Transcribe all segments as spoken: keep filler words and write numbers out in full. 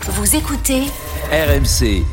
Vous écoutez R M C.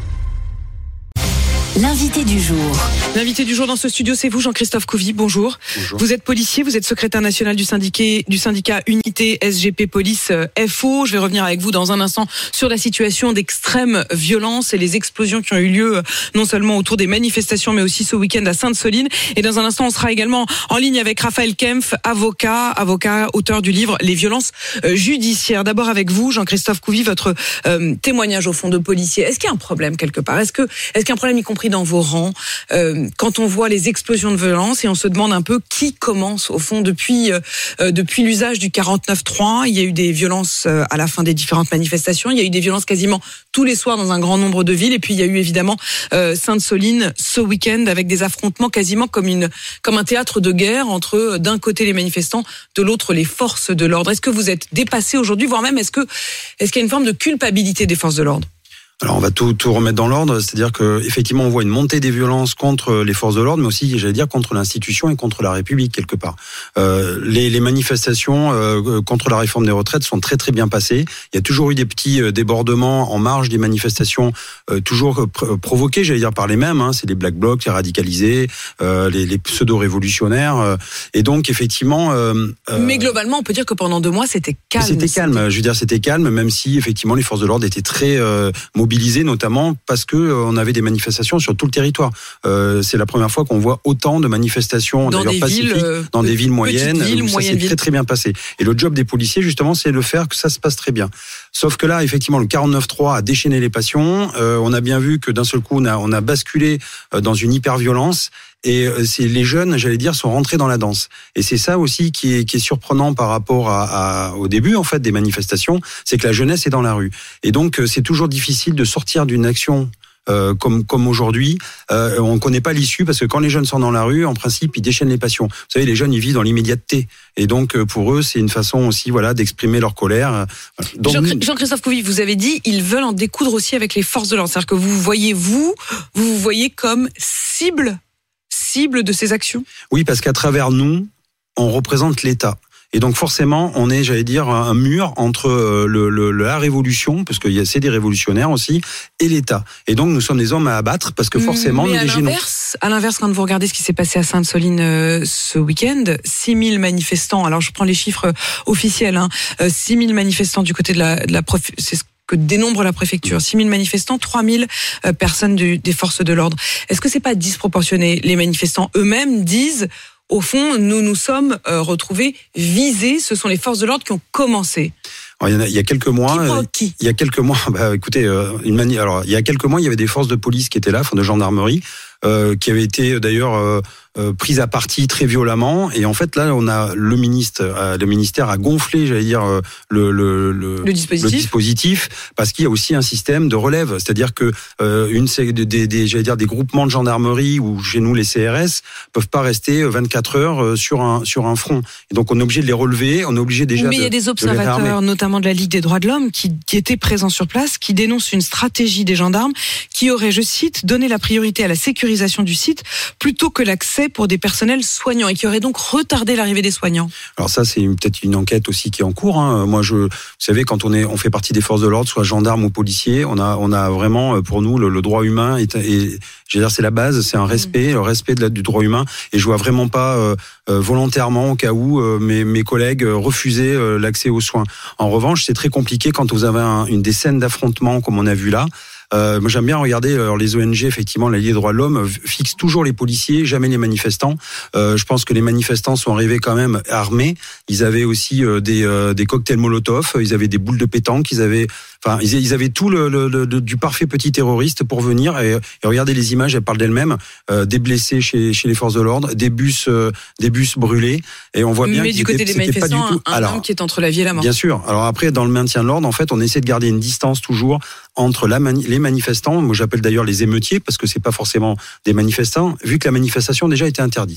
L'invité du jour. L'invité du jour dans ce studio, c'est vous, Jean-Christophe Couvi. Bonjour. Bonjour. Vous êtes policier, vous êtes secrétaire national du syndicat, du syndicat Unité S G P Police F O. Je vais revenir avec vous dans un instant sur la situation d'extrême violence et les explosions qui ont eu lieu non seulement autour des manifestations, mais aussi ce week-end à Sainte-Soline. Et dans un instant, on sera également en ligne avec Raphaël Kempf, avocat, avocat, auteur du livre Les violences judiciaires. D'abord avec vous, Jean-Christophe Couvi, votre euh, témoignage au fond de policier. Est-ce qu'il y a un problème quelque part ? Est-ce que, est-ce qu'il y a un problème y compris dans vos rangs, euh, quand on voit les explosions de violence et on se demande un peu qui commence au fond depuis euh, depuis l'usage du quarante-neuf trois. Il y a eu des violences euh, à la fin des différentes manifestations, il y a eu des violences quasiment tous les soirs dans un grand nombre de villes, et puis il y a eu évidemment euh, Sainte-Soline ce week-end avec des affrontements quasiment comme une comme un théâtre de guerre entre d'un côté les manifestants, de l'autre les forces de l'ordre. Est-ce que vous êtes dépassé aujourd'hui, voire même est-ce que est-ce qu'il y a une forme de culpabilité des forces de l'ordre ? Alors on va tout tout remettre dans l'ordre, c'est-à-dire que effectivement on voit une montée des violences contre les forces de l'ordre, mais aussi j'allais dire contre l'institution et contre la République quelque part. Euh, les, les manifestations euh, contre la réforme des retraites sont très très bien passées. Il y a toujours eu des petits débordements en marge des manifestations, euh, toujours pr- provoqués, j'allais dire par les mêmes. Hein, c'est les black blocs, les radicalisés, euh, les, les pseudo-révolutionnaires, euh, et donc effectivement. Euh, mais globalement, on peut dire que pendant deux mois c'était calme. C'était calme. C'était... Je veux dire, c'était calme, même si effectivement les forces de l'ordre étaient très euh, mobilisés, notamment parce que euh, on avait des manifestations sur tout le territoire. Euh, c'est la première fois qu'on voit autant de manifestations dans d'ailleurs des pacifiques villes, euh, dans des villes moyennes. Villes, où ça moyennes s'est villes. très très bien passé. Et le job des policiers justement, c'est de faire que ça se passe très bien. Sauf que là, effectivement, le quarante-neuf trois a déchaîné les passions. Euh, on a bien vu que d'un seul coup, on a on a basculé dans une hyper-violence. Et c'est les jeunes, j'allais dire, sont rentrés dans la danse. Et c'est ça aussi qui est, qui est surprenant par rapport à, à, au début en fait des manifestations, c'est que la jeunesse est dans la rue. Et donc c'est toujours difficile de sortir d'une action euh, comme comme aujourd'hui. Euh, on connaît pas l'issue parce que quand les jeunes sont dans la rue, en principe, ils déchaînent les passions. Vous savez, les jeunes ils vivent dans l'immédiateté. Et donc pour eux, c'est une façon aussi, voilà, d'exprimer leur colère. Donc, Jean- Jean-Christophe Couvi, vous avez dit, ils veulent en découdre aussi avec les forces de l'ordre. C'est-à-dire que vous voyez vous, vous vous voyez comme cible. cible de ces actions ? Oui, parce qu'à travers nous, on représente l'État. Et donc forcément, on est, j'allais dire, un mur entre le, le, la révolution, parce qu'il y a c'est des révolutionnaires aussi, et l'État. Et donc nous sommes des hommes à abattre, parce que forcément Mais nous à les gênons. À l'inverse, quand vous regardez ce qui s'est passé à Sainte-Soline euh, ce week-end, six mille manifestants. Alors je prends les chiffres officiels, hein, euh, six mille manifestants du côté de la, de la prof... c'est ce que dénombre la préfecture, six mille manifestants, trois mille euh, personnes du, des forces de l'ordre. Est-ce que c'est pas disproportionné ? Les manifestants eux-mêmes disent, au fond, nous nous sommes euh, retrouvés visés, ce sont les forces de l'ordre qui ont commencé. Alors, il, y en a, il y a quelques mois, qui euh, qui il y a quelques mois, bah, écoutez, euh, une mani- alors il y a quelques mois, il y avait des forces de police qui étaient là, enfin de gendarmerie, euh, qui avaient été d'ailleurs euh, euh, prises à partie très violemment. Et en fait, là, on a le ministre, euh, le ministère a gonflé, j'allais dire, euh, le, le, le, le dispositif. le dispositif, parce qu'il y a aussi un système de relève, c'est-à-dire que euh, une des, des, des, j'allais dire, des groupements de gendarmerie ou chez nous les C R S peuvent pas rester vingt-quatre heures sur un sur un front. Et donc on est obligé de les relever, on est obligé déjà. Mais il y a de, des observateurs, notamment de la Ligue des droits de l'homme, qui, qui étaient présents sur place, qui dénoncent une stratégie des gendarmes qui aurait, je cite, donné la priorité à la sécurisation du site plutôt que l'accès pour des personnels soignants et qui aurait donc retardé l'arrivée des soignants. Alors ça, c'est une, peut-être une enquête aussi qui est en cours. Hein. Moi, je, vous savez, quand on est, on fait partie des forces de l'ordre, soit gendarmes ou policiers, on a, on a vraiment pour nous le, le droit humain et, et je veux dire, c'est la base, c'est un respect, mmh. le respect de la, du droit humain. Et je vois vraiment pas euh, euh, volontairement au cas où euh, mes, mes collègues refusaient euh, l'accès aux soins. En revanche, c'est très compliqué quand vous avez un, une des scènes d'affrontement comme on a vu là. Euh, moi, j'aime bien regarder alors, les O N G, effectivement, la Ligue des droits de l'homme fixe toujours les policiers, jamais les manifestants. Euh, je pense que les manifestants sont arrivés quand même armés. Ils avaient aussi euh, des, euh, des cocktails Molotov, ils avaient des boules de pétanque, ils avaient, enfin, ils, ils avaient tout le, le, le du parfait petit terroriste pour venir. Et, et regardez les images, elles parlent d'elles-mêmes. Euh, des blessés chez, chez les forces de l'ordre, des bus, euh, des bus brûlés. Et on voit bien. Mais du côté des manifestants, pas du tout... un, un alors, homme qui est entre la vie et la mort. Bien sûr. Alors après, dans le maintien de l'ordre, en fait, on essaie de garder une distance toujours entre la mani- les manifestants, moi j'appelle d'ailleurs les émeutiers parce que c'est pas forcément des manifestants, vu que la manifestation déjà été interdite.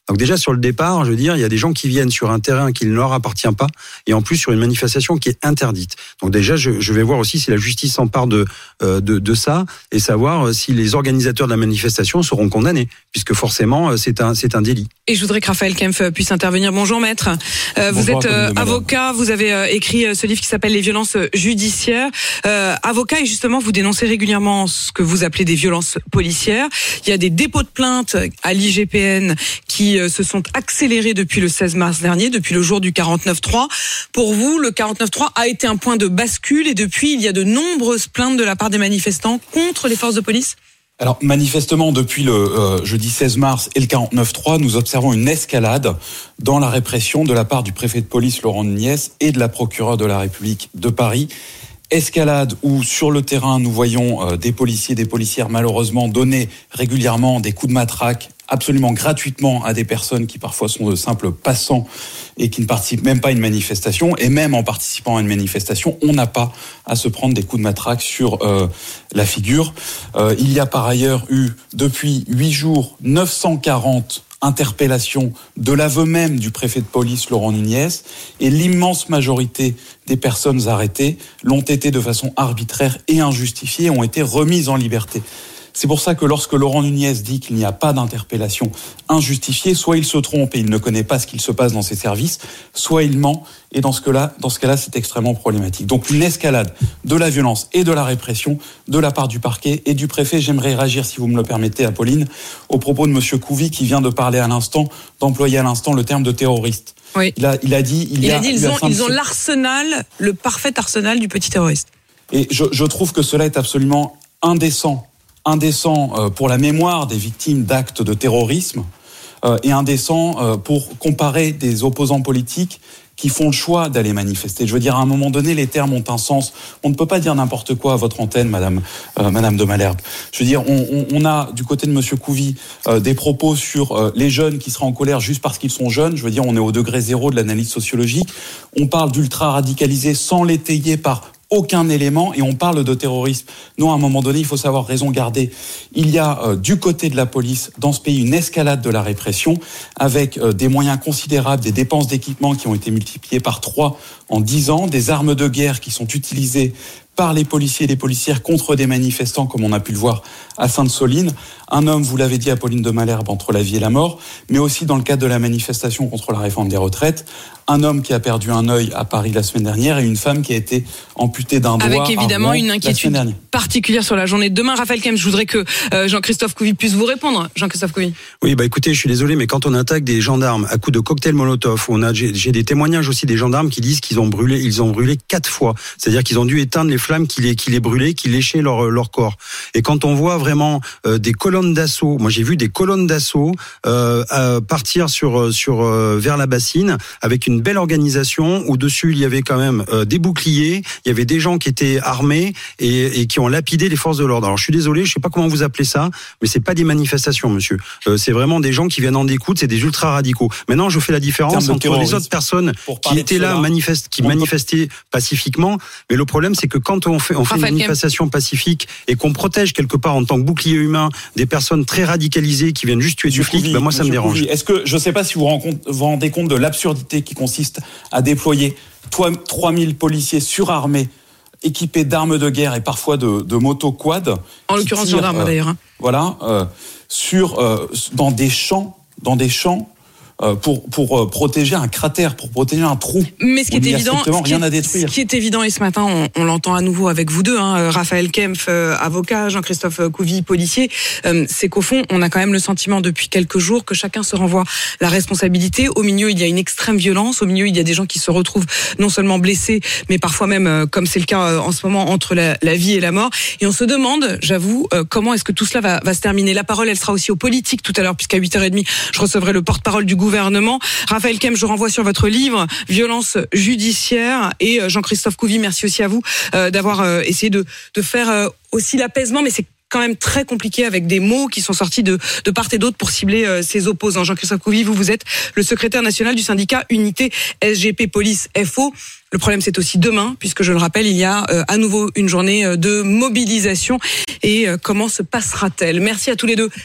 Donc déjà sur le départ, je veux dire, il y a des gens qui viennent sur un terrain qui ne leur appartient pas, et en plus sur une manifestation qui est interdite. Donc déjà, je, je vais voir aussi si la justice s'empare de, euh, de de ça, et savoir si les organisateurs de la manifestation seront condamnés, puisque forcément c'est un c'est un délit. Et je voudrais que Raphaël Kempf puisse intervenir. Bonjour maître. Euh, Bonjour, vous êtes euh, avocat, vous avez euh, écrit euh, ce livre qui s'appelle Les violences judiciaires. Euh, avocat, et justement vous dénoncez régulièrement ce que vous appelez des violences policières. Il y a des dépôts de plainte à l'I G P N qui euh, se sont accélérés depuis le seize mars dernier, depuis le jour du quarante-neuf trois. Pour vous, le quarante-neuf trois a été un point de bascule, et depuis il y a de nombreuses plaintes de la part des manifestants contre les forces de police? Alors manifestement, depuis le euh, jeudi seize mars et le quarante-neuf trois, nous observons une escalade dans la répression de la part du préfet de police Laurent Nunez et de la procureure de la République de Paris. Escalade où sur le terrain nous voyons euh, des policiers, des policières malheureusement donner régulièrement des coups de matraque absolument gratuitement à des personnes qui parfois sont de simples passants et qui ne participent même pas à une manifestation. Et même en participant à une manifestation, on n'a pas à se prendre des coups de matraque sur euh, la figure. Euh, il y a par ailleurs eu depuis huit jours neuf cent quarante interpellations de l'aveu même du préfet de police Laurent Nunez, et l'immense majorité des personnes arrêtées l'ont été de façon arbitraire et injustifiée et ont été remises en liberté. C'est pour ça que lorsque Laurent Nunez dit qu'il n'y a pas d'interpellation injustifiée, soit il se trompe et il ne connaît pas ce qu'il se passe dans ses services, soit il ment, et dans ce cas-là, dans ce cas-là, c'est extrêmement problématique. Donc une escalade de la violence et de la répression de la part du parquet et du préfet. J'aimerais réagir, si vous me le permettez, Apolline, au propos de Monsieur Couvi qui vient de parler à l'instant, d'employer à l'instant le terme de terroriste. Oui. Il a, il a dit, il, il y a, a dit, ils ont, ils ont l'arsenal, le parfait arsenal du petit terroriste. Et je, je trouve que cela est absolument indécent. Indécent pour la mémoire des victimes d'actes de terrorisme euh, et indécent euh, pour comparer des opposants politiques qui font le choix d'aller manifester. Je veux dire, à un moment donné, les termes ont un sens. On ne peut pas dire n'importe quoi à votre antenne, Madame, euh, Madame de Malherbe. Je veux dire, on, on, on a du côté de Monsieur Couvi euh, des propos sur euh, les jeunes qui seraient en colère juste parce qu'ils sont jeunes. Je veux dire, on est au degré zéro de l'analyse sociologique. On parle d'ultra-radicalisés sans l'étayer par aucun élément, et on parle de terrorisme. Non, à un moment donné, il faut savoir raison garder. Il y a euh, du côté de la police, dans ce pays, une escalade de la répression, avec euh, des moyens considérables, des dépenses d'équipement qui ont été multipliées par trois en dix ans, des armes de guerre qui sont utilisées par les policiers et les policières contre des manifestants, comme on a pu le voir à Sainte-Soline. Un homme, vous l'avez dit, Apolline de Malherbe, entre la vie et la mort, mais aussi dans le cadre de la manifestation contre la réforme des retraites, un homme qui a perdu un œil à Paris la semaine dernière et une femme qui a été amputée d'un doigt. Avec évidemment une inquiétude particulière sur la journée de demain. Raphaël Kempf, je voudrais que euh, Jean-Christophe Couvi puisse vous répondre. Jean-Christophe Couvi. Oui, bah écoutez, je suis désolé, mais quand on attaque des gendarmes à coups de cocktail Molotov, on a j'ai, j'ai des témoignages aussi des gendarmes qui disent qu'ils ont brûlé, ils ont brûlé quatre fois. C'est-à-dire qu'ils ont dû éteindre les flammes qui les qui les brûlaient, qui léchaient leur leur corps. Et quand on voit vraiment euh, des colonnes d'assaut, moi j'ai vu des colonnes d'assaut euh, euh, partir sur sur euh, vers la bassine avec une belle organisation. Où dessus il y avait quand même euh, des boucliers, il y avait des gens qui étaient armés et, et qui ont lapidé les forces de l'ordre. Alors je suis désolé, je sais pas comment vous appelez ça, mais c'est pas des manifestations, monsieur. Euh, c'est vraiment des gens qui viennent en découte, c'est des ultra radicaux. Maintenant, je fais la différence entre les autres personnes qui étaient là, manifestent, qui manifestaient pacifiquement. Mais le problème, c'est que quand on fait, on fait une manifestation pacifique et qu'on protège quelque part en tant que bouclier humain des personnes très radicalisées qui viennent juste tuer du flic, ben moi ça me dérange. Est-ce que je sais pas si vous vous rendez compte de l'absurdité qui consiste à déployer trois mille policiers surarmés, équipés d'armes de guerre et parfois de, de motos quad. En l'occurrence gendarmes euh, d'ailleurs. Hein. Voilà, euh, sur euh, dans des champs, dans des champs. Pour, pour protéger un cratère, pour protéger un trou. Mais ce qui est évident, ce qui rien est, à détruire. Ce qui est évident, et ce matin, on, on l'entend à nouveau avec vous deux, hein, Raphaël Kempf, euh, avocat, Jean-Christophe Couvi, policier, euh, c'est qu'au fond, on a quand même le sentiment depuis quelques jours que chacun se renvoie la responsabilité. Au milieu, il y a une extrême violence. Au milieu, il y a des gens qui se retrouvent non seulement blessés, mais parfois même, euh, comme c'est le cas euh, en ce moment, entre la, la vie et la mort. Et on se demande, j'avoue, euh, comment est-ce que tout cela va, va se terminer. La parole, elle sera aussi aux politiques tout à l'heure, puisqu'à huit heures trente, je recevrai le porte-parole du gouvernement. Raphaël Kempf, je renvoie sur votre livre Violence judiciaire, et Jean-Christophe Couvi, merci aussi à vous euh, d'avoir euh, essayé de, de faire euh, aussi l'apaisement, mais c'est quand même très compliqué avec des mots qui sont sortis de, de part et d'autre pour cibler euh, ses opposants. Jean-Christophe Couvi, vous, vous êtes le secrétaire national du syndicat Unité S G P Police F O. Le problème, c'est aussi demain, puisque je le rappelle, il y a euh, à nouveau une journée de mobilisation. Et euh, comment se passera-t-elle? Merci à tous les deux.